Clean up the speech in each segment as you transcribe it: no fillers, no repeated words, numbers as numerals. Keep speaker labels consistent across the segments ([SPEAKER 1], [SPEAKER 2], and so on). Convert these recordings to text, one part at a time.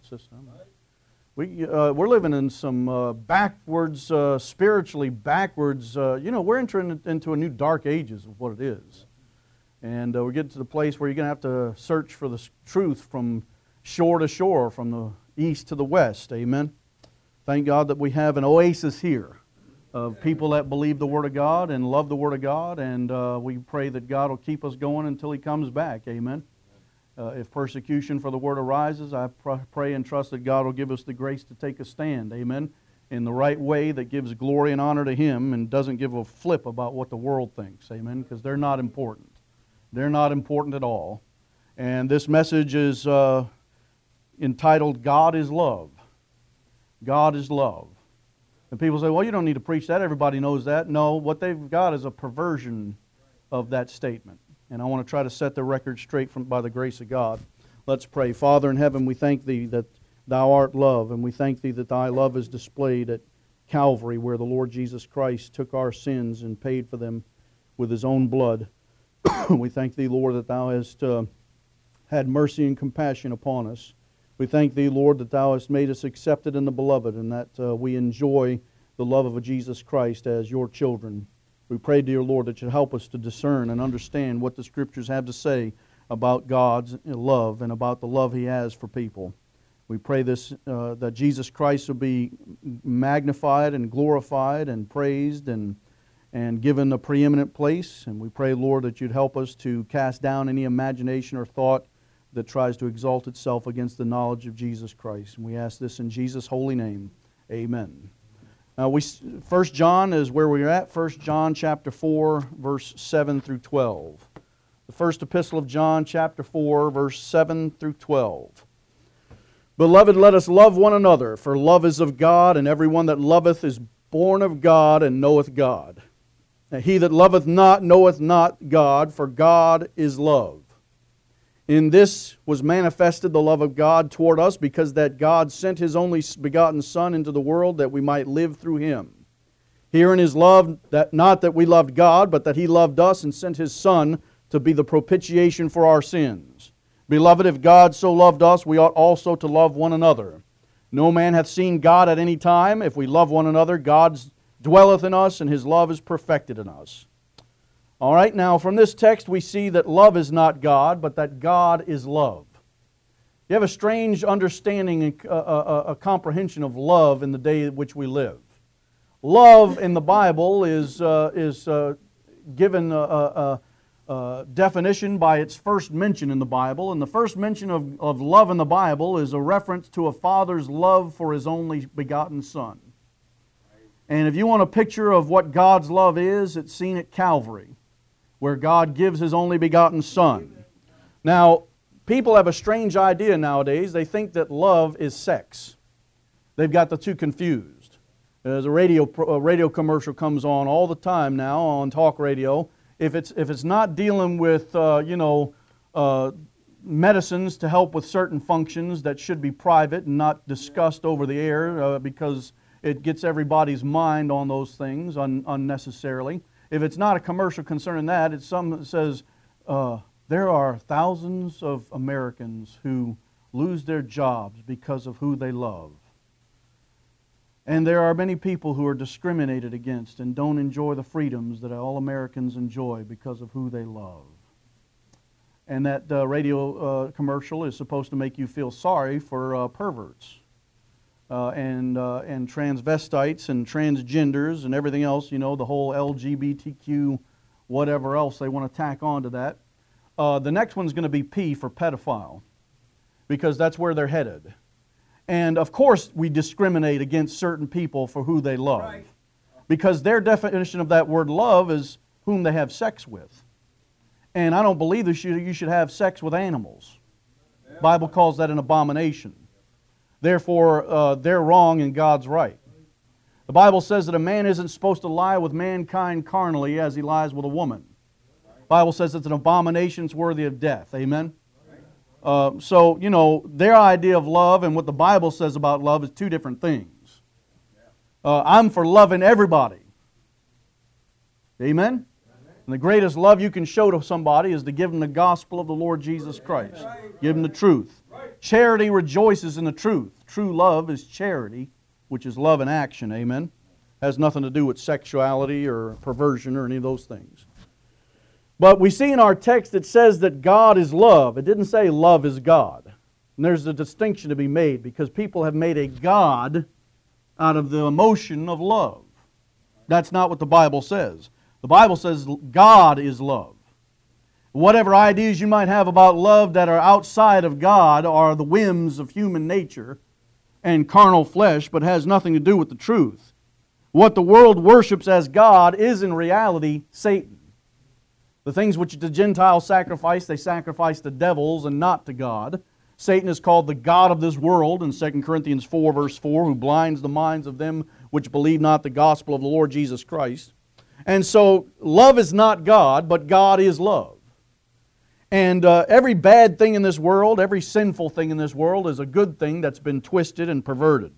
[SPEAKER 1] system. We're living in some backwards, spiritually backwards. We're entering into a new dark ages of what it is. And we're getting to the place where you're going to have to search for the truth from shore to shore, from the east to the west. Amen. Thank God that we have an oasis here of people that believe the Word of God and love the Word of God. And we pray that God will keep us going until He comes back. Amen. If persecution for the Word arises, I pray and trust that God will give us the grace to take a stand, amen, in the right way that gives glory and honor to Him and doesn't give a flip about what the world thinks, amen, because they're not important. They're not important at all. And this message is entitled, God is Love. God is Love. And people say, well, you don't need to preach that. Everybody knows that. No, what they've got is a perversion of that statement. And I want to try to set the record straight by the grace of God. Let's pray. Father in heaven, we thank Thee that Thou art love, and we thank Thee that Thy love is displayed at Calvary, where the Lord Jesus Christ took our sins and paid for them with His own blood. We thank Thee, Lord, that Thou hast had mercy and compassion upon us. We thank Thee, Lord, that Thou hast made us accepted in the Beloved, and that we enjoy the love of Jesus Christ as Your children. We pray, dear Lord, that You'd help us to discern and understand what the Scriptures have to say about God's love and about the love He has for people. We pray this that Jesus Christ will be magnified and glorified and praised and given a preeminent place. And we pray, Lord, that You'd help us to cast down any imagination or thought that tries to exalt itself against the knowledge of Jesus Christ. And we ask this in Jesus' holy name. Amen. 1 John is where we're at. 1 John chapter 4, verse 7 through 12. The first epistle of John chapter 4, verse 7 through 12. Beloved, let us love one another, for love is of God, and everyone that loveth is born of God and knoweth God. And he that loveth not knoweth not God, for God is love. In this was manifested the love of God toward us, because that God sent His only begotten Son into the world that we might live through Him. Herein is love, that not that we loved God, but that He loved us and sent His Son to be the propitiation for our sins. Beloved, if God so loved us, we ought also to love one another. No man hath seen God at any time. If we love one another, God dwelleth in us, and His love is perfected in us. All right, now from this text we see that love is not God, but that God is love. You have a strange understanding and a comprehension of love in the day in which we live. Love in the Bible is given a definition by its first mention in the Bible, and the first mention of love in the Bible is a reference to a father's love for his only begotten Son. And if you want a picture of what God's love is, it's seen at Calvary, where God gives His only begotten Son. Now, people have a strange idea nowadays. They think that love is sex. They've got the two confused. There's a radio commercial comes on all the time now on talk radio. If it's not dealing with medicines to help with certain functions that should be private and not discussed over the air because it gets everybody's mind on those things unnecessarily. If it's not a commercial concerning that, it's something that says, there are thousands of Americans who lose their jobs because of who they love. And there are many people who are discriminated against and don't enjoy the freedoms that all Americans enjoy because of who they love. And that radio commercial is supposed to make you feel sorry for perverts. And transvestites and transgenders and everything else, the whole LGBTQ, whatever else they want to tack onto that. The next one's going to be P for pedophile, because that's where they're headed. And of course we discriminate against certain people for who they love, right, because their definition of that word love is whom they have sex with. And I don't believe that you should have sex with animals. The Bible calls that an abomination. Therefore, they're wrong and God's right. The Bible says that a man isn't supposed to lie with mankind carnally as he lies with a woman. The Bible says it's an abomination, it's worthy of death. Amen? So, their idea of love and what the Bible says about love is two different things. I'm for loving everybody. Amen? And the greatest love you can show to somebody is to give them the gospel of the Lord Jesus Christ. Give them the truth. Charity rejoices in the truth. True love is charity, which is love in action. Amen. Has nothing to do with sexuality or perversion or any of those things. But we see in our text it says that God is love. It didn't say love is God. And there's a distinction to be made because people have made a God out of the emotion of love. That's not what the Bible says. The Bible says God is love. Whatever ideas you might have about love that are outside of God are the whims of human nature and carnal flesh, but has nothing to do with the truth. What the world worships as God is in reality Satan. The things which the Gentiles sacrifice, they sacrifice to devils and not to God. Satan is called the god of this world in 2 Corinthians 4 verse 4, who blinds the minds of them which believe not the gospel of the Lord Jesus Christ. And so love is not God, but God is love. And every bad thing in this world, every sinful thing in this world is a good thing that's been twisted and perverted.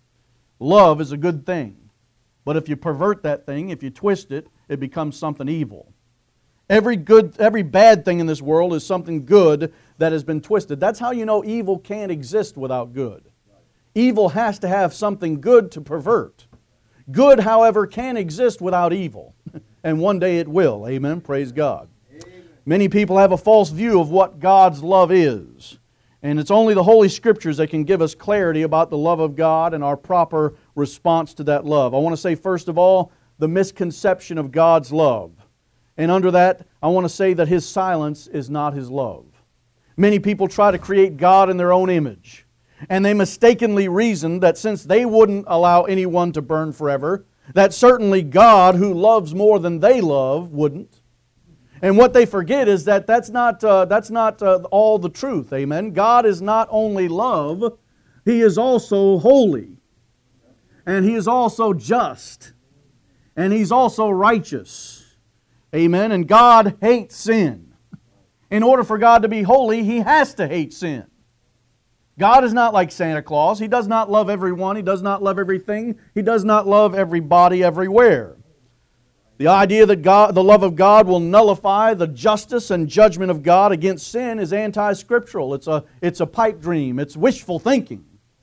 [SPEAKER 1] Love is a good thing. But if you pervert that thing, if you twist it, it becomes something evil. Every bad thing in this world is something good that has been twisted. That's how you know evil can't exist without good. Evil has to have something good to pervert. Good, however, can exist without evil. And one day it will. Amen. Praise God. Amen. Many people have a false view of what God's love is. And it's only the Holy Scriptures that can give us clarity about the love of God and our proper response to that love. I want to say, first of all, the misconception of God's love. And under that, I want to say that His silence is not His love. Many people try to create God in their own image. And they mistakenly reason that since they wouldn't allow anyone to burn forever, that certainly God, who loves more than they love, wouldn't. And what they forget is that that's not all the truth. Amen. God is not only love, He is also holy. And He is also just. And He's also righteous. Amen. And God hates sin. In order for God to be holy, He has to hate sin. God is not like Santa Claus. He does not love everyone. He does not love everything. He does not love everybody everywhere. The idea that the love of God will nullify the justice and judgment of God against sin is anti-scriptural. It's a pipe dream. It's wishful thinking.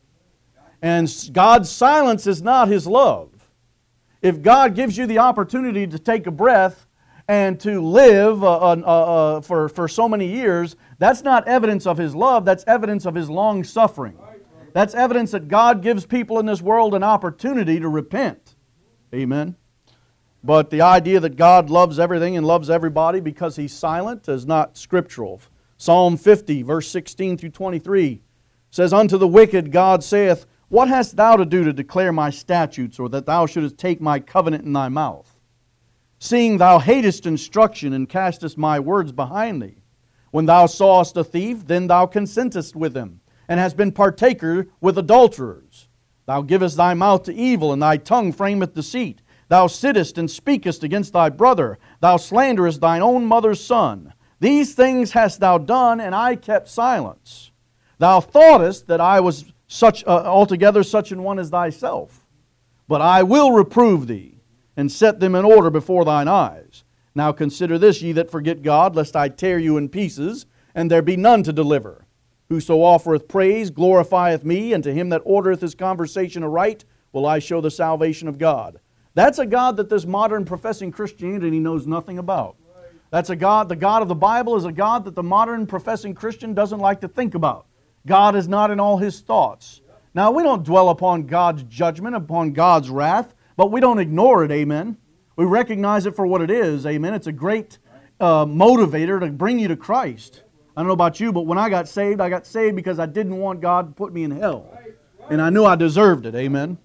[SPEAKER 1] And God's silence is not His love. If God gives you the opportunity to take a breath and to live for so many years, that's not evidence of His love, that's evidence of His long suffering. That's evidence that God gives people in this world an opportunity to repent. Amen. But the idea that God loves everything and loves everybody because He's silent is not scriptural. Psalm 50, verse 16 through 23 says, "Unto the wicked God saith, What hast thou to do to declare my statutes, or that thou shouldest take my covenant in thy mouth? Seeing thou hatest instruction, and castest my words behind thee. When thou sawest a thief, then thou consentest with him, and hast been partaker with adulterers. Thou givest thy mouth to evil, and thy tongue frameth deceit. Thou sittest and speakest against thy brother. Thou slanderest thine own mother's son. These things hast thou done, and I kept silence. Thou thoughtest that I was altogether such an one as thyself. But I will reprove thee, and set them in order before thine eyes. Now consider this, ye that forget God, lest I tear you in pieces, and there be none to deliver. Whoso offereth praise glorifieth me, and to him that ordereth his conversation aright will I show the salvation of God." That's a God that this modern professing Christianity knows nothing about. That's a God, the God of the Bible is a God that the modern professing Christian doesn't like to think about. God is not in all His thoughts. Now, we don't dwell upon God's judgment, upon God's wrath, but we don't ignore it, amen. We recognize it for what it is, amen. It's a great motivator to bring you to Christ. I don't know about you, but when I got saved because I didn't want God to put me in hell. And I knew I deserved it, amen.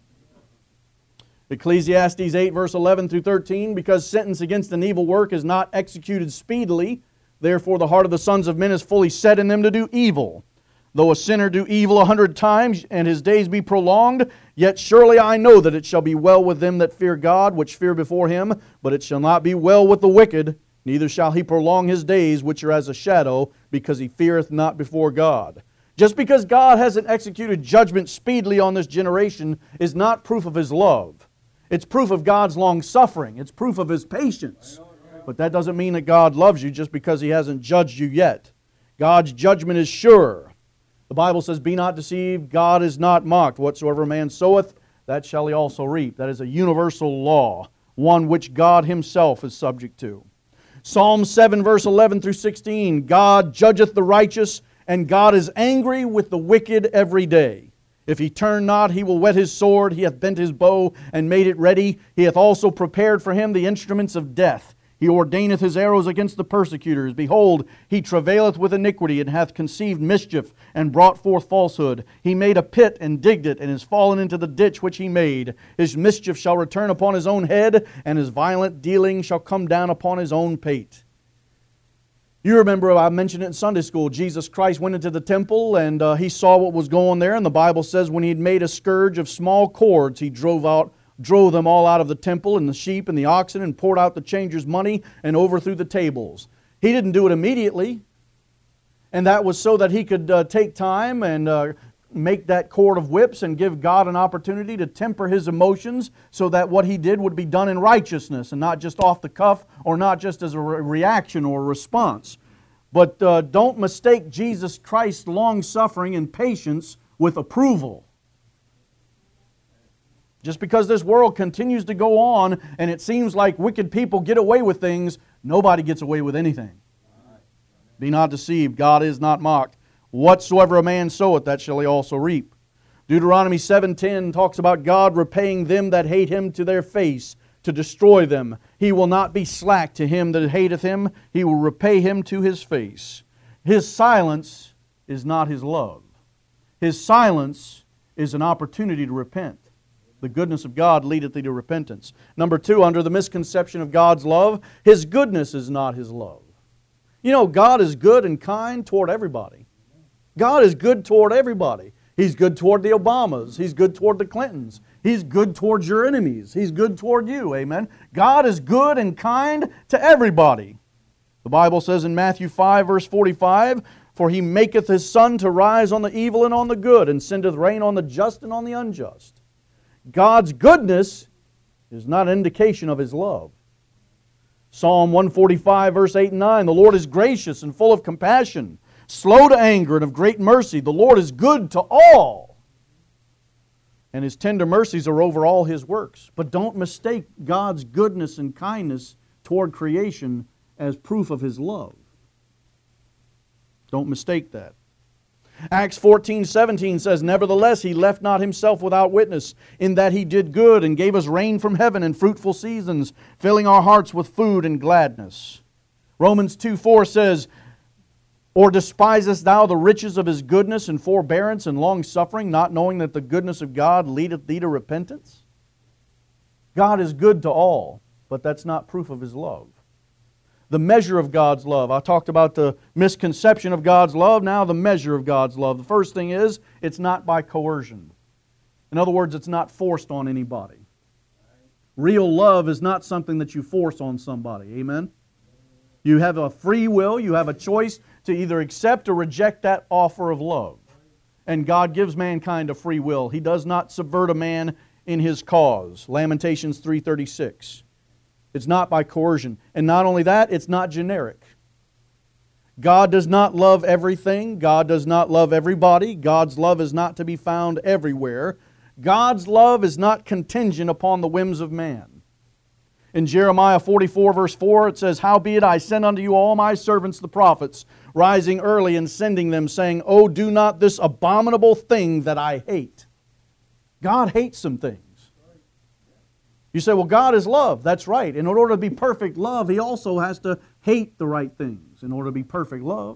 [SPEAKER 1] Ecclesiastes 8, verse 11 through 13, "Because sentence against an evil work is not executed speedily, therefore the heart of the sons of men is fully set in them to do evil. Though a sinner do evil 100 times, and his days be prolonged, yet surely I know that it shall be well with them that fear God, which fear before Him, but it shall not be well with the wicked, neither shall he prolong his days, which are as a shadow, because he feareth not before God." Just because God hasn't executed judgment speedily on this generation is not proof of His love. It's proof of God's long suffering. It's proof of His patience. But that doesn't mean that God loves you just because He hasn't judged you yet. God's judgment is sure. The Bible says, be not deceived, God is not mocked. Whatsoever a man soweth, that shall he also reap. That is a universal law, one which God Himself is subject to. Psalm 7, verse 11 through 16, God judgeth the righteous, and God is angry with the wicked every day. If he turn not, he will whet his sword. He hath bent his bow and made it ready. He hath also prepared for him the instruments of death. He ordaineth his arrows against the persecutors. Behold, he travaileth with iniquity, and hath conceived mischief, and brought forth falsehood. He made a pit, and digged it, and is fallen into the ditch which he made. His mischief shall return upon his own head, and his violent dealing shall come down upon his own pate. You remember, I mentioned it in Sunday school, Jesus Christ went into the temple, and He saw what was going there, and the Bible says when He had made a scourge of small cords, He drove them all out of the temple, and the sheep and the oxen, and poured out the changers' money, and overthrew the tables. He didn't do it immediately, and that was so that He could take time and make that cord of whips and give God an opportunity to temper His emotions so that what He did would be done in righteousness and not just off the cuff or not just as a reaction or a response. But don't mistake Jesus Christ's long-suffering and patience with approval. Just because this world continues to go on and it seems like wicked people get away with things, nobody gets away with anything. Be not deceived, God is not mocked. Whatsoever a man soweth, that shall he also reap. Deuteronomy 7:10 talks about God repaying them that hate Him to their face, to destroy them. He will not be slack to him that hateth Him. He will repay him to his face. His silence is not His love. His silence is an opportunity to repent. The goodness of God leadeth thee to repentance. Number 2, under the misconception of God's love, His goodness is not His love. You know, God is good and kind toward everybody. God is good toward everybody. He's good toward the Obamas. He's good toward the Clintons. He's good towards your enemies. He's good toward you. Amen. God is good and kind to everybody. The Bible says in Matthew 5, verse 45, for He maketh His sun to rise on the evil and on the good, and sendeth rain on the just and on the unjust. God's goodness is not an indication of His love. Psalm 145, verse 8 and 9, the Lord is gracious and full of compassion, slow to anger and of great mercy. The Lord is good to all, and His tender mercies are over all His works. But don't mistake God's goodness and kindness toward creation as proof of His love. Don't mistake that. Acts 14:17 says, nevertheless He left not Himself without witness, in that He did good and gave us rain from heaven and fruitful seasons, filling our hearts with food and gladness. Romans 2:4 says, or despisest thou the riches of His goodness and forbearance and long-suffering, not knowing that the goodness of God leadeth thee to repentance? God is good to all, but that's not proof of His love. The measure of God's love. I talked about the misconception of God's love. Now the measure of God's love. The first thing is, it's not by coercion. In other words, it's not forced on anybody. Real love is not something that you force on somebody. Amen? You have a free will. You have a choice to either accept or reject that offer of love. And God gives mankind a free will. He does not subvert a man in his cause. Lamentations 3:36. It's not by coercion. And not only that, it's not generic. God does not love everything. God does not love everybody. God's love is not to be found everywhere. God's love is not contingent upon the whims of man. In Jeremiah 44, verse 4, it says, howbeit I send unto you all my servants the prophets, rising early and sending them, saying, oh, do not this abominable thing that I hate. God hates some things. You say, well, God is love. That's right. In order to be perfect love, He also has to hate the right things in order to be perfect love.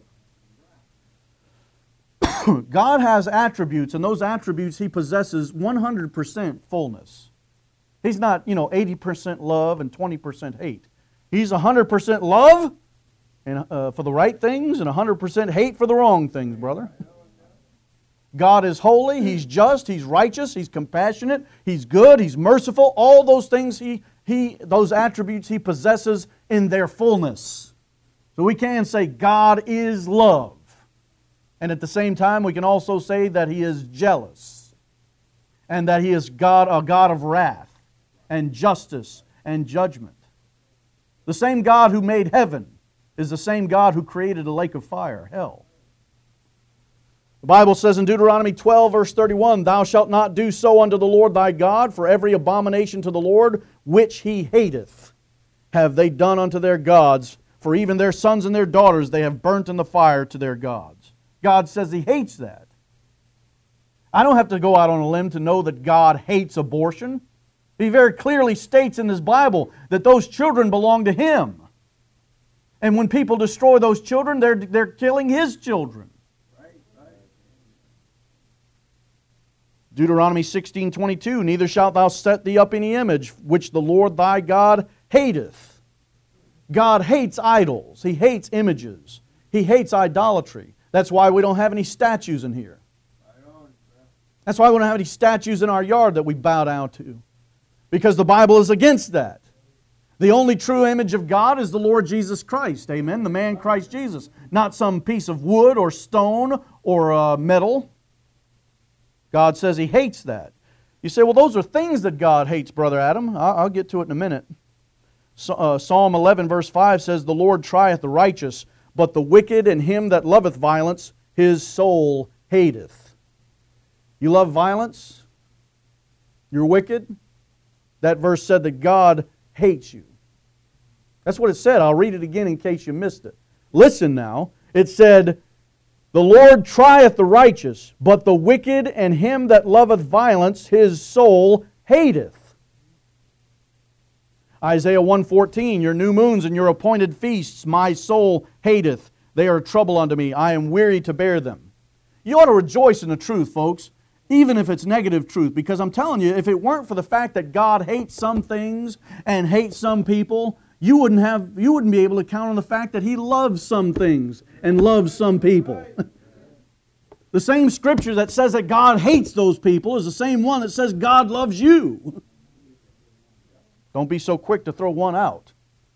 [SPEAKER 1] God has attributes, and those attributes He possesses 100% fullness. He's not, 80% love and 20% hate. He's 100% love and for the right things and 100% hate for the wrong things, brother. God is holy, He's just, He's righteous, He's compassionate, He's good, He's merciful. All those things, those attributes He possesses in their fullness. So we can say God is love. And at the same time, we can also say that He is jealous. And that He is God, a God of wrath and justice and judgment. The same God who made heaven is the same God who created a lake of fire, hell. The Bible says in Deuteronomy 12, verse 31, Thou shalt not do so unto the Lord thy God, for every abomination to the Lord which He hateth have they done unto their gods, for even their sons and their daughters they have burnt in the fire to their gods. God says He hates that. I don't have to go out on a limb to know that God hates abortion. He very clearly states in His Bible that those children belong to Him. And when people destroy those children, they're killing His children. Deuteronomy 16:22, Neither shalt thou set thee up any image which the Lord thy God hateth. God hates idols. He hates images. He hates idolatry. That's why we don't have any statues in here. That's why we don't have any statues in our yard that we bow down to. Because the Bible is against that. The only true image of God is the Lord Jesus Christ. Amen? The man Christ Jesus. Not some piece of wood or stone or metal. God says He hates that. You say, well, those are things that God hates, Brother Adam. I'll get to it in a minute. Psalm 11, verse 5 says, The Lord trieth the righteous, but the wicked and him that loveth violence, his soul hateth. You love violence? You're wicked? That verse said that God hates you. That's what it said. I'll read it again in case you missed it. Listen now. It said, The Lord trieth the righteous, but the wicked and him that loveth violence, his soul hateth. Isaiah 1:14, Your new moons and your appointed feasts my soul hateth. They are trouble unto me. I am weary to bear them. You ought to rejoice in the truth, folks, even if it's negative truth, because I'm telling you, if it weren't for the fact that God hates some things and hates some people, you wouldn't be able to count on the fact that He loves some things and loves some people. The same scripture that says that God hates those people is the same one that says God loves you. Don't be so quick to throw one out.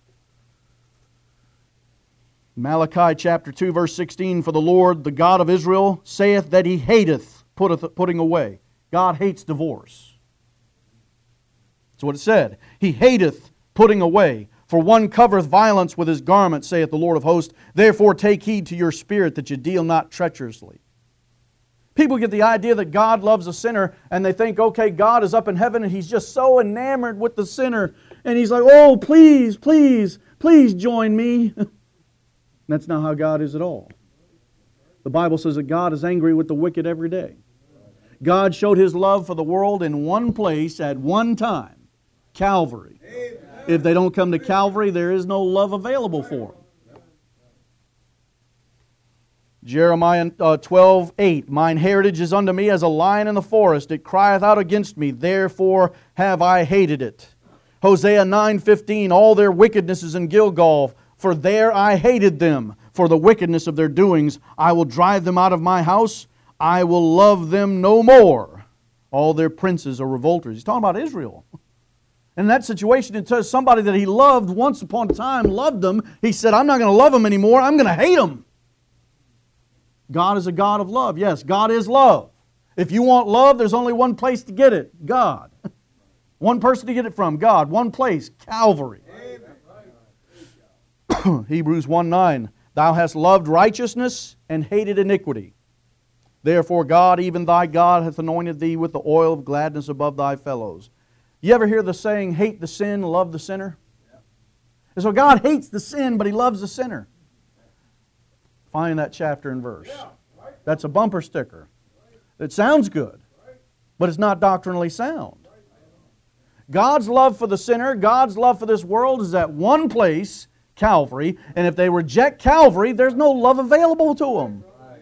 [SPEAKER 1] Malachi chapter 2 verse 16, For the Lord, the God of Israel, saith that He hateth putting away. God hates divorce. That's what it said. He hateth putting away. For one covereth violence with his garment, saith the Lord of hosts. Therefore take heed to your spirit that you deal not treacherously. People get the idea that God loves a sinner and they think, okay, God is up in heaven and He's just so enamored with the sinner. And He's like, oh, please, please, please join me. That's not how God is at all. The Bible says that God is angry with the wicked every day. God showed His love for the world in one place at one time, Calvary. Amen. If they don't come to Calvary, there is no love available for them. Jeremiah 12:8, Mine heritage is unto me as a lion in the forest. It crieth out against me, therefore have I hated it. Hosea 9:15, All their wickedness is in Gilgal, for there I hated them. For the wickedness of their doings, I will drive them out of my house. I will love them no more. All their princes are revolters. He's talking about Israel. In that situation, it says somebody that He loved once upon a time, loved them. He said, I'm not going to love them anymore. I'm going to hate them. God is a God of love. Yes, God is love. If you want love, there's only one place to get it, God. One person to get it from, God. One place, Calvary. Hebrews 1:9, Thou hast loved righteousness and hated iniquity. Therefore God, even thy God, hath anointed thee with the oil of gladness above thy fellows. You ever hear the saying, hate the sin, love the sinner? And so God hates the sin, but He loves the sinner. Find that chapter and verse. That's a bumper sticker. It sounds good, but it's not doctrinally sound. God's love for the sinner, God's love for this world is at one place, Calvary, and if they reject Calvary, there's no love available to them.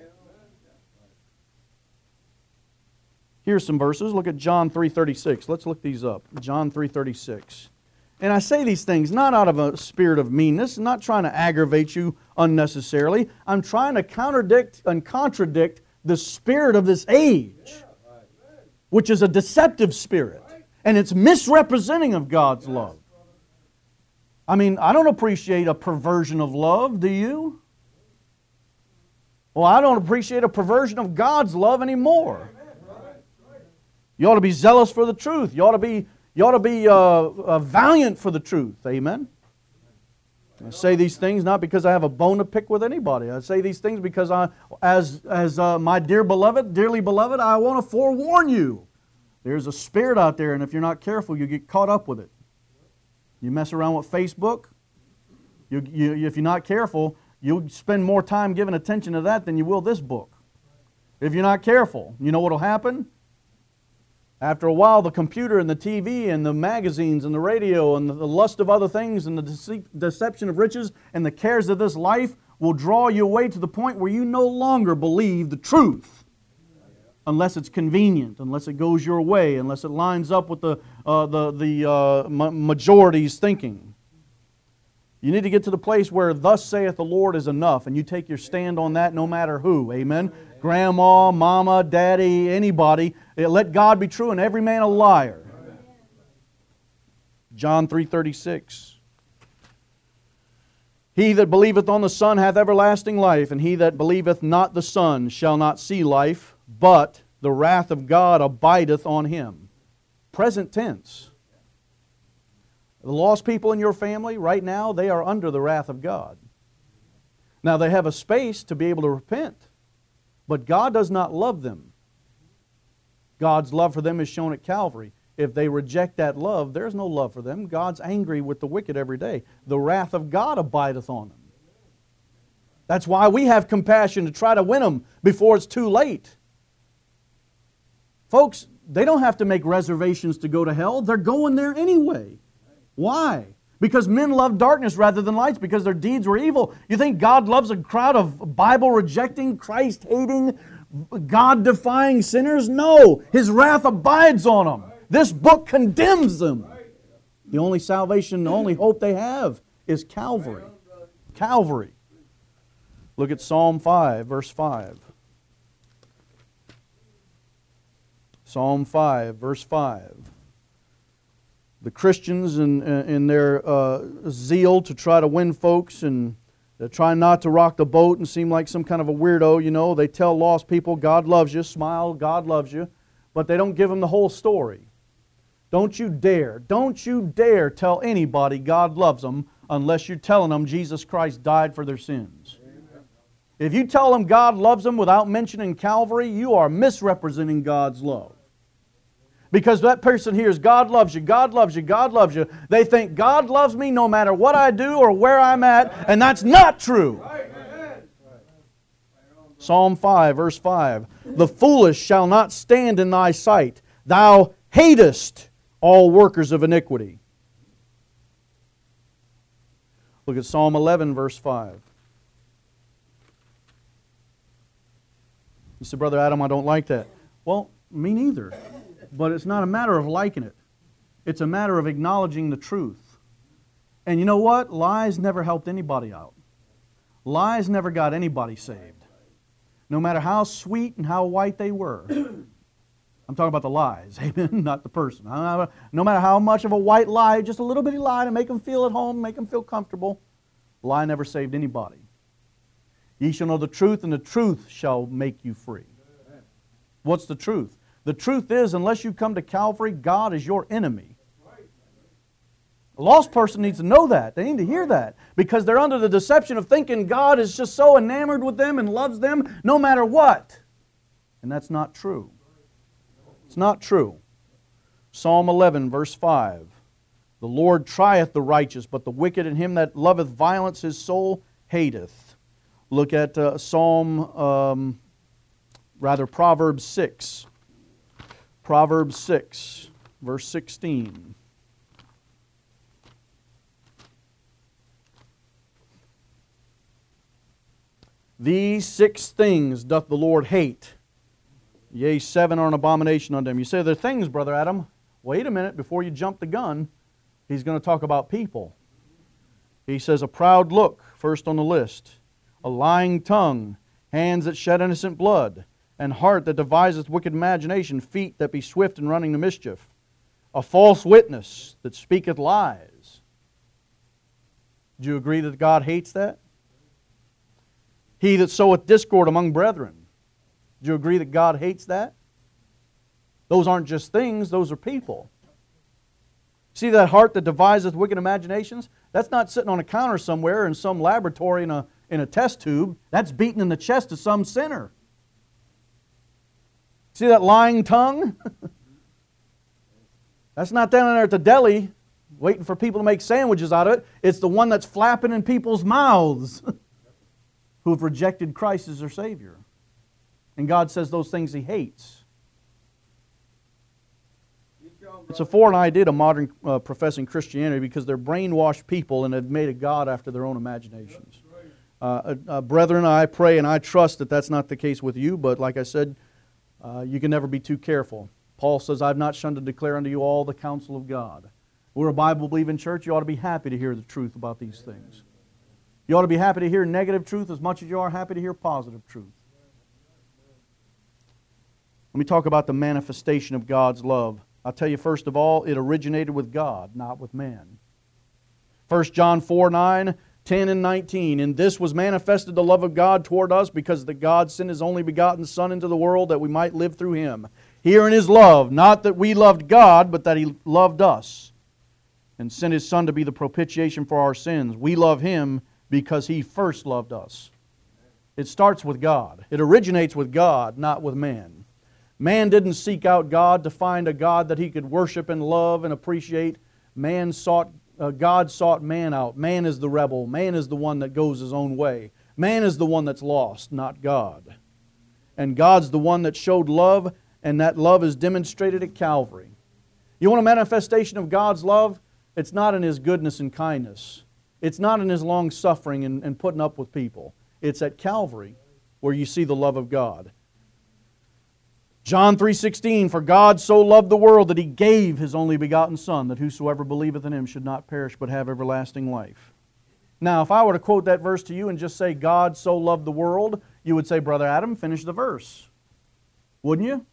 [SPEAKER 1] Here's some verses. Look at John 3:36. Let's look these up. John 3:36. And I say these things not out of a spirit of meanness, not trying to aggravate you unnecessarily. I'm trying to contradict the spirit of this age, which is a deceptive spirit. And it's misrepresenting of God's love. I mean, I don't appreciate a perversion of love, do you? Well, I don't appreciate a perversion of God's love anymore. You ought to be zealous for the truth. You ought to be valiant for the truth. Amen? I say these things not because I have a bone to pick with anybody. I say these things because as my dearly beloved, I want to forewarn you. There's a spirit out there, and if you're not careful, you get caught up with it. You mess around with Facebook, if you're not careful, you'll spend more time giving attention to that than you will this book. If you're not careful, you know what will happen? After a while, the computer and the TV and the magazines and the radio and the lust of other things and the deception of riches and the cares of this life will draw you away to the point where you no longer believe the truth. Unless it's convenient, unless it goes your way, unless it lines up with the majority's thinking. You need to get to the place where thus saith the Lord is enough, and you take your stand on that no matter who. Amen? Grandma, mama, daddy, anybody. Let God be true and every man a liar. John 3:36. He that believeth on the Son hath everlasting life, and he that believeth not the Son shall not see life, but the wrath of God abideth on him. Present tense. The lost people in your family right now, they are under the wrath of God. Now they have a space to be able to repent, but God does not love them. God's love for them is shown at Calvary. If they reject that love, there's no love for them. God's angry with the wicked every day. The wrath of God abideth on them. That's why we have compassion to try to win them before it's too late. Folks, they don't have to make reservations to go to hell. They're going there anyway. Why? Because men love darkness rather than lights because their deeds were evil. You think God loves a crowd of Bible-rejecting, Christ-hating, God-defying sinners? No! His wrath abides on them. This book condemns them. The only salvation, the only hope they have is Calvary. Calvary. Look at Psalm 5, verse 5. Psalm 5, verse 5. The Christians in their zeal to try to win folks and try not to rock the boat and seem like some kind of a weirdo, you know, they tell lost people, God loves you, smile, God loves you, but they don't give them the whole story. Don't you dare tell anybody God loves them unless you're telling them Jesus Christ died for their sins. If you tell them God loves them without mentioning Calvary, you are misrepresenting God's love. Because that person hears, God loves you, God loves you, God loves you. They think God loves me no matter what I do or where I'm at, and that's not true. Psalm 5, verse 5. The foolish shall not stand in thy sight. Thou hatest all workers of iniquity. Look at Psalm 11, verse 5. You said, Brother Adam, I don't like that. Well, me neither. But it's not a matter of liking it. It's a matter of acknowledging the truth. And you know what? Lies never helped anybody out. Lies never got anybody saved. No matter how sweet and how white they were. I'm talking about the lies, amen, not the person. No matter how much of a white lie, just a little bitty lie to make them feel at home, make them feel comfortable, lie never saved anybody. Ye shall know the truth, and the truth shall make you free. What's the truth? The truth is, unless you come to Calvary, God is your enemy. A lost person needs to know that. They need to hear that. Because they're under the deception of thinking God is just so enamored with them and loves them no matter what. And that's not true. It's not true. Psalm 11, verse 5. The Lord trieth the righteous, but the wicked and him that loveth violence his soul hateth. Look at Proverbs 6. Proverbs 6, verse 16. These 6 things doth the Lord hate. Yea, 7 are an abomination unto him. You say they're things, Brother Adam. Wait a minute, before you jump the gun, he's going to talk about people. He says, a proud look, first on the list. A lying tongue, hands that shed innocent blood, and heart that deviseth wicked imagination, feet that be swift in running to mischief, a false witness that speaketh lies. Do you agree that God hates that? He that soweth discord among brethren. Do you agree that God hates that? Those aren't just things, those are people. See that heart that deviseth wicked imaginations? That's not sitting on a counter somewhere in some laboratory in a test tube. That's beating in the chest of some sinner. See that lying tongue? That's not down there at the deli waiting for people to make sandwiches out of it. It's the one that's flapping in people's mouths who have rejected Christ as their Savior. And God says those things He hates. It's a foreign idea to modern professing Christianity because they're brainwashed people and have made a God after their own imaginations. Brethren, I pray and I trust that that's not the case with you, but like I said, you can never be too careful. Paul says, I've not shunned to declare unto you all the counsel of God. We're a Bible-believing church. You ought to be happy to hear the truth about these things. You ought to be happy to hear negative truth as much as you are happy to hear positive truth. Let me talk about the manifestation of God's love. I'll tell you first of all, it originated with God, not with man. 1 John 4:9, 10 and 19. In this was manifested the love of God toward us, because that God sent His only begotten Son into the world that we might live through Him. Herein is love, not that we loved God, but that He loved us and sent His Son to be the propitiation for our sins. We love Him because He first loved us. It starts with God. It originates with God, not with man. Man didn't seek out God to find a God that he could worship and love and appreciate. God sought man out. Man is the rebel. Man is the one that goes his own way. Man is the one that's lost, not God. And God's the one that showed love, and that love is demonstrated at Calvary. You want a manifestation of God's love? It's not in His goodness and kindness. It's not in His long suffering and putting up with people. It's at Calvary where you see the love of God. John 3:16, for God so loved the world that He gave His only begotten Son, that whosoever believeth in Him should not perish but have everlasting life. Now, if I were to quote that verse to you and just say, God so loved the world, you would say, Brother Adam, finish the verse. Wouldn't you?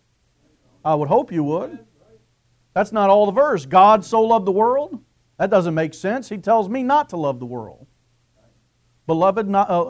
[SPEAKER 1] I would hope you would. That's not all the verse. God so loved the world? That doesn't make sense. He tells me not to love the world. Beloved,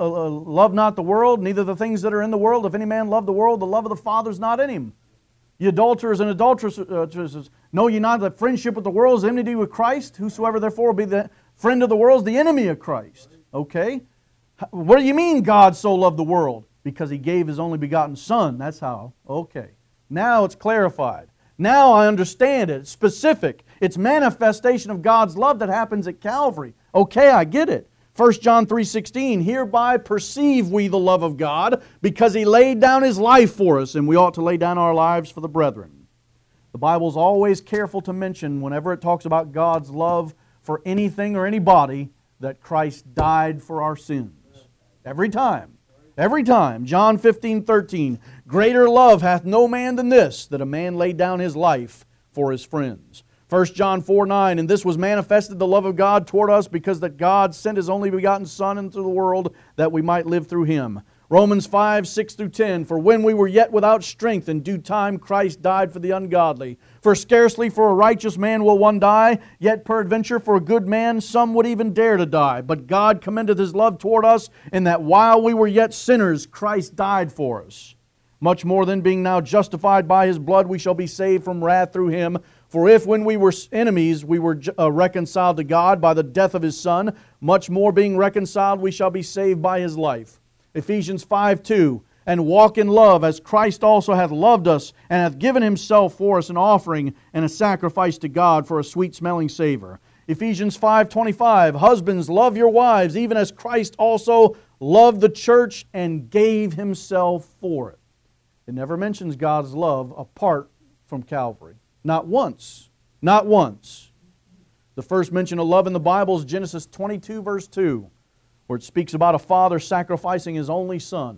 [SPEAKER 1] love not the world, neither the things that are in the world. If any man love the world, the love of the Father is not in him. Ye adulterers and adulteresses, know ye not that friendship with the world is enmity with Christ? Whosoever therefore will be the friend of the world is the enemy of Christ. Okay? What do you mean God so loved the world? Because He gave His only begotten Son. That's how. Okay. Now it's clarified. Now I understand it. It's specific. It's manifestation of God's love that happens at Calvary. Okay, I get it. 1 John 3:16, hereby perceive we the love of God, because He laid down His life for us, and we ought to lay down our lives for the brethren. The Bible's always careful to mention, whenever it talks about God's love for anything or anybody, that Christ died for our sins. Every time. Every time. John 15:13, greater love hath no man than this, that a man lay down his life for his friends. 1 John 4:9, and this was manifested the love of God toward us, because that God sent His only begotten Son into the world that we might live through Him. Romans 5:6-10, for when we were yet without strength, in due time Christ died for the ungodly. For scarcely for a righteous man will one die, yet peradventure for a good man some would even dare to die. But God commendeth His love toward us, in that while we were yet sinners, Christ died for us. Much more then, being now justified by His blood, we shall be saved from wrath through Him. For if when we were enemies we were reconciled to God by the death of His Son, much more being reconciled we shall be saved by His life. Ephesians 5:2, and walk in love, as Christ also hath loved us, and hath given Himself for us an offering and a sacrifice to God for a sweet-smelling savor. Ephesians 5:25, husbands, love your wives, even as Christ also loved the church and gave Himself for it. It never mentions God's love apart from Calvary. Not once. Not once. The first mention of love in the Bible is Genesis 22, verse 2, where it speaks about a father sacrificing his only son.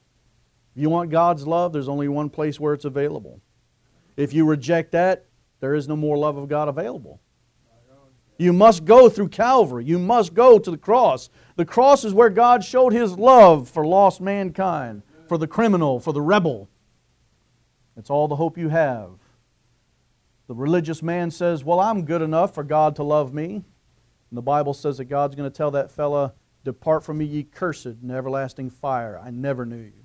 [SPEAKER 1] If you want God's love, there's only one place where it's available. If you reject that, there is no more love of God available. You must go through Calvary. You must go to the cross. The cross is where God showed His love for lost mankind, for the criminal, for the rebel. It's all the hope you have. The religious man says, well, I'm good enough for God to love me. And the Bible says that God's going to tell that fella, depart from me, ye cursed, in everlasting fire. I never knew you.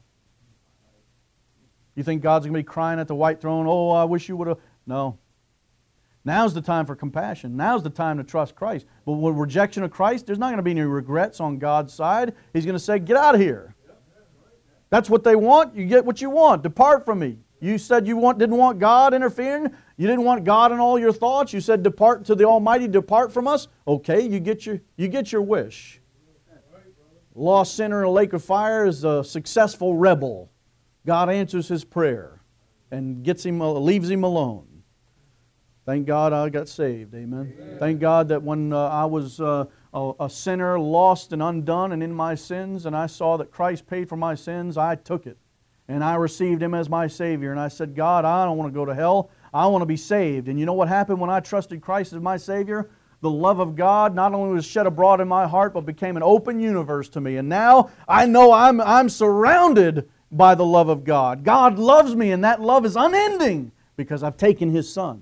[SPEAKER 1] You think God's going to be crying at the white throne, oh, I wish you would have... No. Now's the time for compassion. Now's the time to trust Christ. But with rejection of Christ, there's not going to be any regrets on God's side. He's going to say, get out of here. That's what they want. You get what you want. Depart from me. You said you didn't want God interfering. You didn't want God in all your thoughts. You said, depart to the Almighty, depart from us. Okay, you get your wish. Lost sinner in a lake of fire is a successful rebel. God answers his prayer and leaves him alone. Thank God I got saved. Amen. Thank God that when I was a sinner, lost and undone and in my sins, and I saw that Christ paid for my sins, I took it. And I received Him as my Savior. And I said, God, I don't want to go to hell. I want to be saved. And you know what happened when I trusted Christ as my Savior? The love of God not only was shed abroad in my heart, but became an open universe to me. And now I know I'm surrounded by the love of God. God loves me, and that love is unending because I've taken His Son.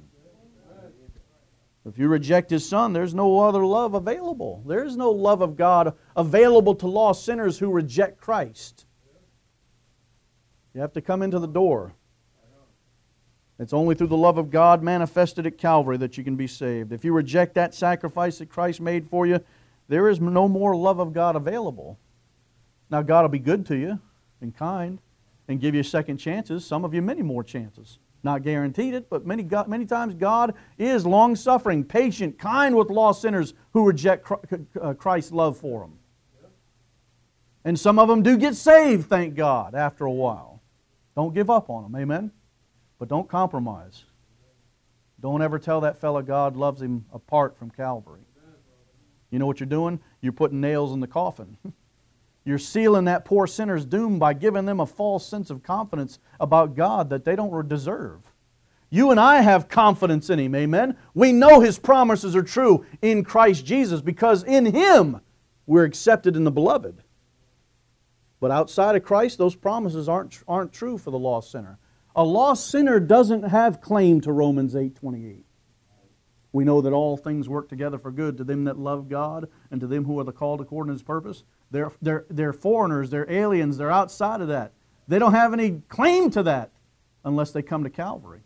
[SPEAKER 1] If you reject His Son, there's no other love available. There is no love of God available to lost sinners who reject Christ. You have to come into the door. It's only through the love of God manifested at Calvary that you can be saved. If you reject that sacrifice that Christ made for you, there is no more love of God available. Now, God will be good to you and kind and give you second chances. Some of you, many more chances. Not guaranteed it, but many times God is long-suffering, patient, kind with lost sinners who reject Christ's love for them. And some of them do get saved, thank God, after a while. Don't give up on them, amen? But don't compromise. Don't ever tell that fellow God loves him apart from Calvary. You know what you're doing? You're putting nails in the coffin. You're sealing that poor sinner's doom by giving them a false sense of confidence about God that they don't deserve. You and I have confidence in Him, amen? We know His promises are true in Christ Jesus because in Him we're accepted in the Beloved. But outside of Christ, those promises aren't true for the lost sinner. A lost sinner doesn't have claim to Romans 8:28. We know that all things work together for good to them that love God and to them who are the called according to His purpose. They're foreigners, they're aliens, they're outside of that. They don't have any claim to that unless they come to Calvary.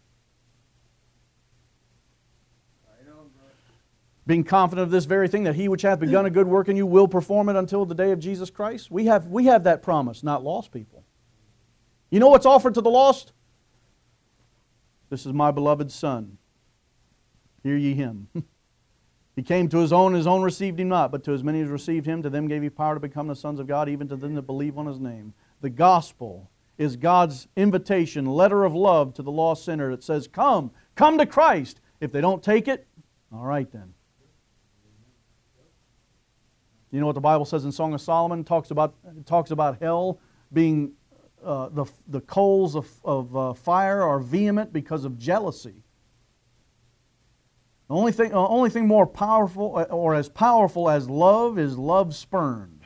[SPEAKER 1] Being confident of this very thing, that He which hath begun a good work in you will perform it until the day of Jesus Christ. We have that promise, not lost people. You know what's offered to the lost? This is my beloved Son. Hear ye Him. He came to His own received Him not, but to as many as received Him, to them gave He power to become the sons of God, even to them that believe on His name. The gospel is God's invitation, letter of love to the lost sinner that says, come to Christ. If they don't take it, all right then. You know what the Bible says in Song of Solomon? It talks about hell being the coals of fire are vehement because of jealousy. The only thing more powerful or as powerful as love is love spurned.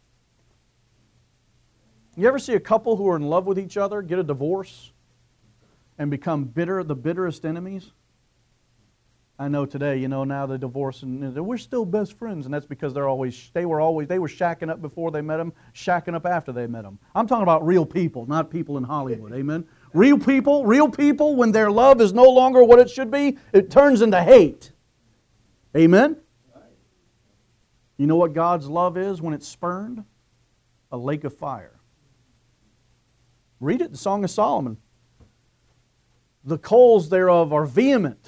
[SPEAKER 1] You ever see a couple who are in love with each other get a divorce and become the bitterest enemies? I know today, now the divorce and we're still best friends, and that's because they were shacking up before they met them, shacking up after they met them. I'm talking about real people, not people in Hollywood. Amen. Real people, when their love is no longer what it should be, it turns into hate. Amen? You know what God's love is when it's spurned? A lake of fire. Read it, the Song of Solomon. The coals thereof are vehement.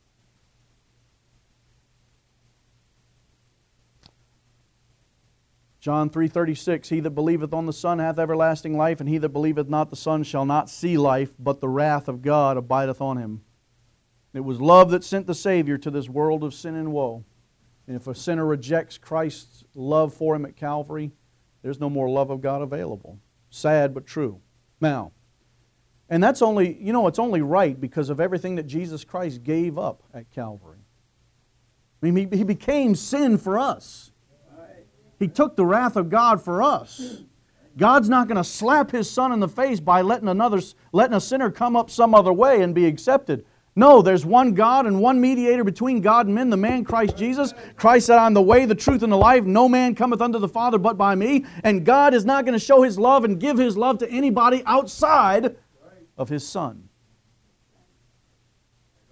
[SPEAKER 1] John 3:36, He that believeth on the Son hath everlasting life, and he that believeth not the Son shall not see life, but the wrath of God abideth on him. It was love that sent the Savior to this world of sin and woe. And if a sinner rejects Christ's love for him at Calvary, there's no more love of God available. Sad but true. Now, and that's only, it's only right because of everything that Jesus Christ gave up at Calvary. I mean, He became sin for us. He took the wrath of God for us. God's not going to slap His Son in the face by letting a sinner come up some other way and be accepted. No, there's one God and one mediator between God and men, the man Christ Jesus. Christ said, I'm the way, the truth, and the life. No man cometh unto the Father but by me. And God is not going to show His love and give His love to anybody outside of His Son.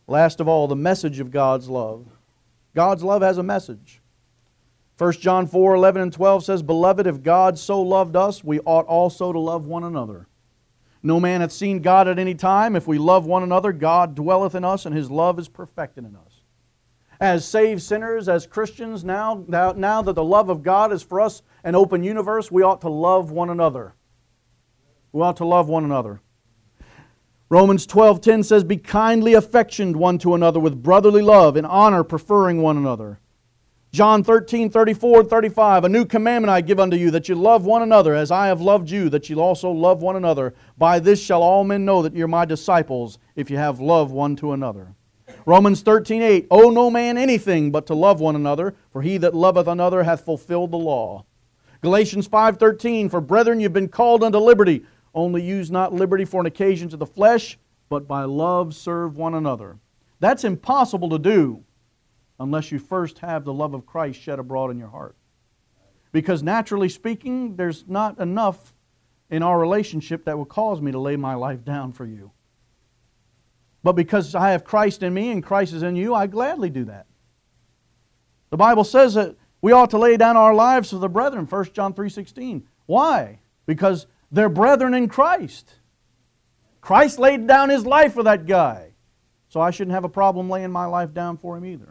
[SPEAKER 1] Last of all, the message of God's love. God's love has a message. 1 John 4, 11 and 12 says, Beloved, if God so loved us, we ought also to love one another. No man hath seen God at any time. If we love one another, God dwelleth in us, and His love is perfected in us. As saved sinners, as Christians, now that the love of God is for us an open universe, we ought to love one another. We ought to love one another. Romans 12:10 says, Be kindly affectioned one to another with brotherly love, in honor preferring one another. John 13:34 and 35, A new commandment I give unto you, that you love one another, as I have loved you, that you also love one another. By this shall all men know that ye are my disciples, if you have love one to another. Romans 13:8, Owe no man anything but to love one another, for he that loveth another hath fulfilled the law. Galatians 5:13, For brethren, you've been called unto liberty. Only use not liberty for an occasion to the flesh, but by love serve one another. That's impossible to do unless you first have the love of Christ shed abroad in your heart. Because naturally speaking, there's not enough in our relationship that will cause me to lay my life down for you. But because I have Christ in me and Christ is in you, I gladly do that. The Bible says that we ought to lay down our lives for the brethren, 1 John 3:16. Why? Because they're brethren in Christ. Christ laid down His life for that guy. So I shouldn't have a problem laying my life down for him either.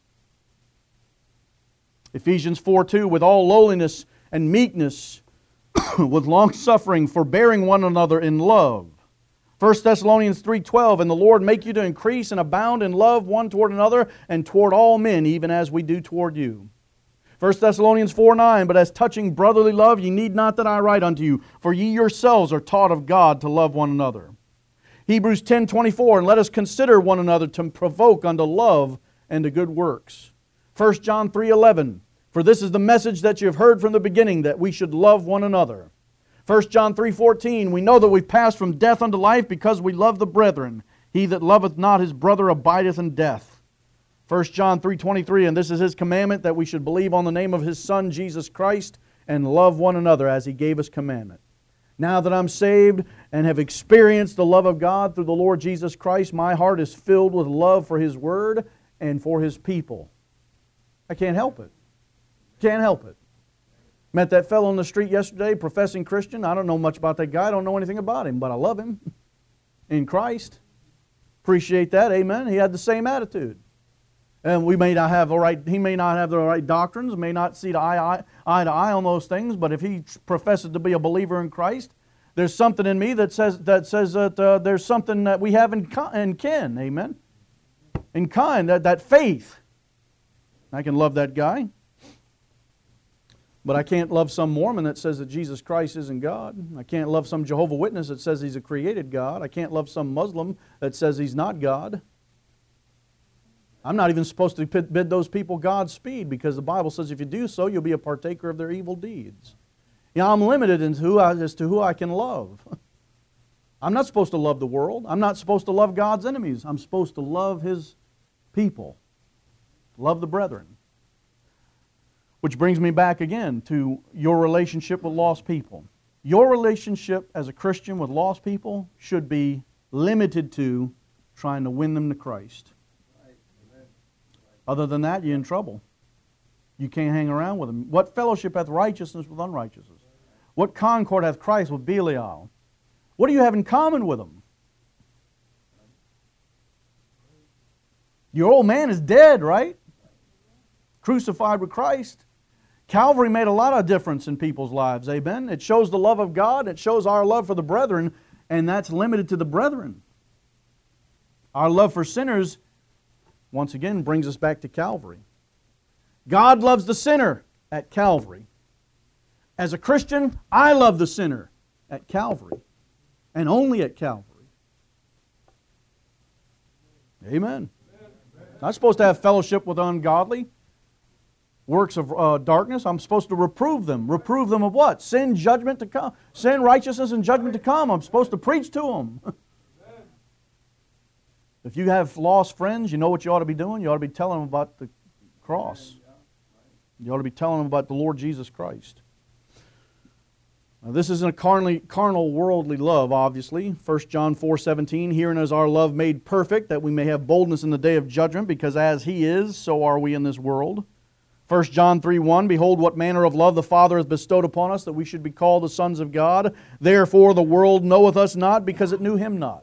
[SPEAKER 1] Ephesians 4:2, With all lowliness and meekness, with longsuffering, forbearing one another in love. 1 Thessalonians 3:12, And the Lord make you to increase and abound in love one toward another, and toward all men, even as we do toward you. 1 Thessalonians 4:9, But as touching brotherly love, ye need not that I write unto you, for ye yourselves are taught of God to love one another. Hebrews 10:24, And let us consider one another to provoke unto love and to good works. 1 John 3:11, For this is the message that you have heard from the beginning, that we should love one another. 1 John 3:14, We know that we've passed from death unto life, because we love the brethren. He that loveth not his brother abideth in death. 1 John 3:23, And this is His commandment, that we should believe on the name of His Son, Jesus Christ, and love one another as He gave us commandment. Now that I'm saved and have experienced the love of God through the Lord Jesus Christ, my heart is filled with love for His Word and for His people. I can't help it. Can't help it. Met that fellow on the street yesterday, professing Christian. I don't know much about that guy. I don't know anything about him, but I love him in Christ. Appreciate that. Amen. He had the same attitude. And we may not have the right, he may not have the right doctrines, may not see eye to eye on those things, but if he professes to be a believer in Christ, there's something in me that says that there's something that we have in kin, amen? In kind, that faith. I can love that guy. But I can't love some Mormon that says that Jesus Christ isn't God. I can't love some Jehovah's Witness that says He's a created God. I can't love some Muslim that says He's not God. I'm not even supposed to bid those people Godspeed, because the Bible says if you do so, you'll be a partaker of their evil deeds. You know, I'm limited as to who I can love. I'm not supposed to love the world. I'm not supposed to love God's enemies. I'm supposed to love His people. Love the brethren. Which brings me back again to your relationship with lost people. Your relationship as a Christian with lost people should be limited to trying to win them to Christ. Other than that, you're in trouble. You can't hang around with them. What fellowship hath righteousness with unrighteousness? What concord hath Christ with Belial? What do you have in common with them? Your old man is dead, right? Crucified with Christ. Calvary made a lot of difference in people's lives, amen? It shows the love of God, it shows our love for the brethren, and that's limited to the brethren. Our love for sinners, once again, brings us back to Calvary. God loves the sinner at Calvary. As a Christian, I love the sinner at Calvary, and only at Calvary. Amen. I'm not supposed to have fellowship with ungodly works of darkness. I'm supposed to reprove them. Reprove them of what? Sin, judgment to come. Sin, righteousness, and judgment to come. I'm supposed to preach to them. If you have lost friends, you know what you ought to be doing? You ought to be telling them about the cross. You ought to be telling them about the Lord Jesus Christ. Now, this isn't a carnal, worldly love, obviously. 1 John 4:17, herein is our love made perfect, that we may have boldness in the day of judgment, because as He is, so are we in this world. 1 John 3:1, behold what manner of love the Father hath bestowed upon us, that we should be called the sons of God. Therefore the world knoweth us not, because it knew Him not.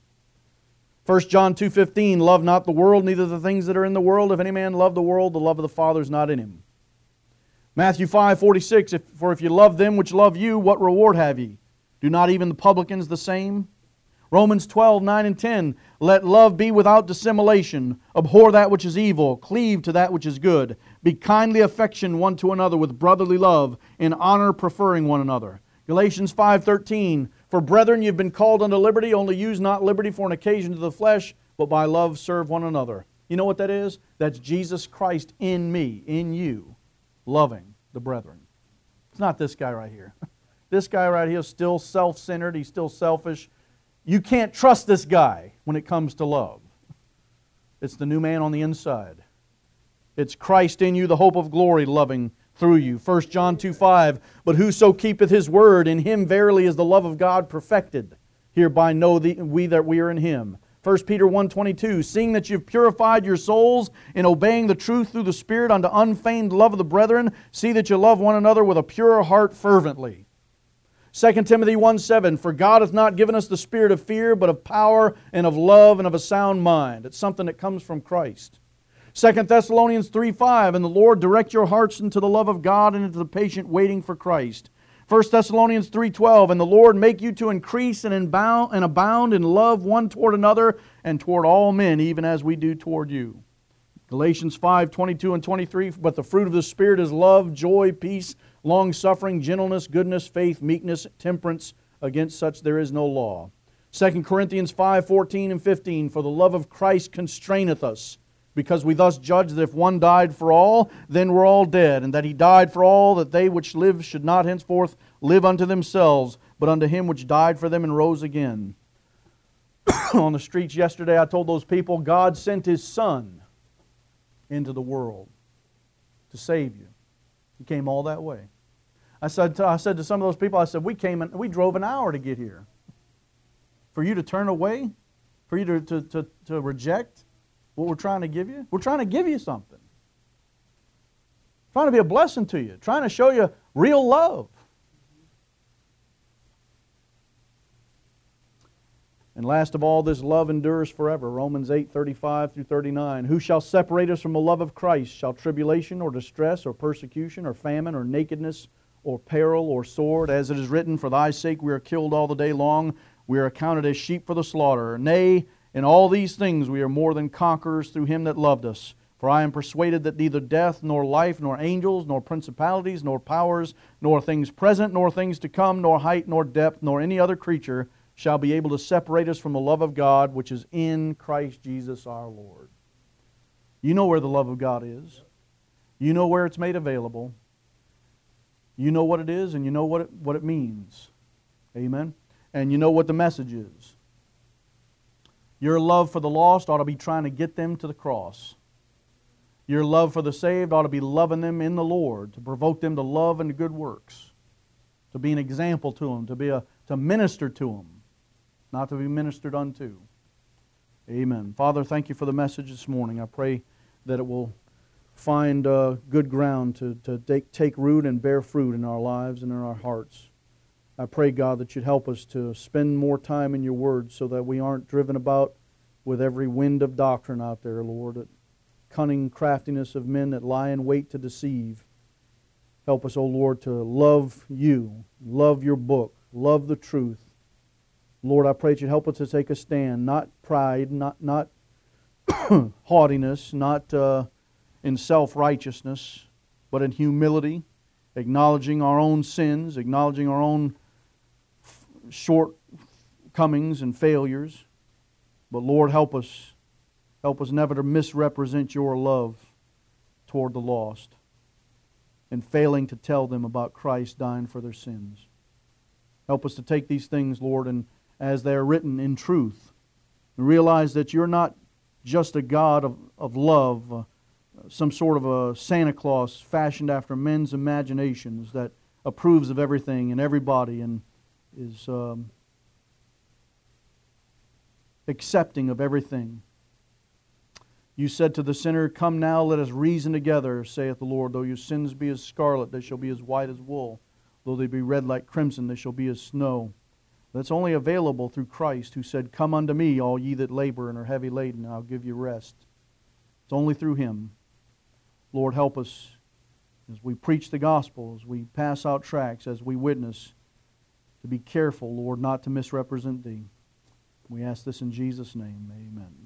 [SPEAKER 1] 1 John 2:15, love not the world, neither the things that are in the world. If any man love the world, the love of the Father is not in him. Matthew 5:46, for if you love them which love you, what reward have ye? Do not even the publicans the same? Romans 12:9 and 10, let love be without dissimulation. Abhor that which is evil, cleave to that which is good. Be kindly affectioned one to another with brotherly love, in honor preferring one another. Galatians 5:13, for brethren, you've been called unto liberty, only use not liberty for an occasion to the flesh, but by love serve one another. You know what that is? That's Jesus Christ in me, in you, loving the brethren. It's not this guy right here. This guy right here is still self-centered. He's still selfish. You can't trust this guy when it comes to love. It's the new man on the inside. It's Christ in you, the hope of glory, loving through you. 1 John 2:5, but whoso keepeth His word, in him verily is the love of God perfected. Hereby know we that we are in Him. 1 Peter 1:22, seeing that you've purified your souls in obeying the truth through the Spirit unto unfeigned love of the brethren, see that you love one another with a pure heart fervently. 2 Timothy 1:7, for God hath not given us the spirit of fear, but of power and of love and of a sound mind. It's something that comes from Christ. 2 Thessalonians 3:5, and the Lord direct your hearts into the love of God and into the patient waiting for Christ. 1 Thessalonians 3:12, and the Lord make you to increase and abound in love one toward another and toward all men, even as we do toward you. Galatians 5:22 and 23, but the fruit of the Spirit is love, joy, peace, long-suffering, gentleness, goodness, faith, meekness, temperance. Against such there is no law. 2 Corinthians 5:14 and 15, for the love of Christ constraineth us, because we thus judge that if one died for all, then we're all dead, and that He died for all, that they which live should not henceforth live unto themselves, but unto Him which died for them and rose again. On the streets yesterday, I told those people, God sent His Son into the world to save you. He came all that way. I said to some of those people, I said, we drove an hour to get here. For you to turn away? For you to reject what we're trying to give you? We're trying to give you something. Trying to be a blessing to you. Trying to show you real love. And last of all, this love endures forever. Romans 8:35 through 39. Who shall separate us from the love of Christ? Shall tribulation or distress or persecution or famine or nakedness or peril or sword? As it is written, for thy sake we are killed all the day long. We are accounted as sheep for the slaughter. Nay, in all these things we are more than conquerors through Him that loved us. For I am persuaded that neither death, nor life, nor angels, nor principalities, nor powers, nor things present, nor things to come, nor height, nor depth, nor any other creature shall be able to separate us from the love of God, which is in Christ Jesus our Lord. You know where the love of God is. You know where it's made available. You know what it is, and you know what it means. Amen? And you know what the message is. Your love for the lost ought to be trying to get them to the cross. Your love for the saved ought to be loving them in the Lord, to provoke them to love and good works, to be an example to them, to minister to them, not to be ministered unto. Amen. Father, thank you for the message this morning. I pray that it will find good ground to take root and bear fruit in our lives and in our hearts. I pray, God, that you'd help us to spend more time in your word so that we aren't driven about with every wind of doctrine out there, Lord, cunning craftiness of men that lie in wait to deceive. Help us, O Lord, to love you, love your book, love the truth. Lord, I pray that you'd help us to take a stand, not pride, not haughtiness, not in self-righteousness, but in humility, acknowledging our own sins, acknowledging our own shortcomings and failures. But Lord, help us never to misrepresent your love toward the lost and failing to tell them about Christ dying for their sins. Help us to take these things, Lord, and as they are written in truth, and realize that you're not just a God of love, some sort of a Santa Claus fashioned after men's imaginations, that approves of everything and everybody and is accepting of everything. You said to the sinner, "Come now, let us reason together, saith the Lord. Though your sins be as scarlet, they shall be as white as wool. Though they be red like crimson, they shall be as snow." That's only available through Christ, who said, "Come unto me, all ye that labor and are heavy laden, and I'll give you rest." It's only through Him. Lord, help us as we preach the gospel, as we pass out tracts, as we witness, to be careful, Lord, not to misrepresent Thee. We ask this in Jesus' name. Amen.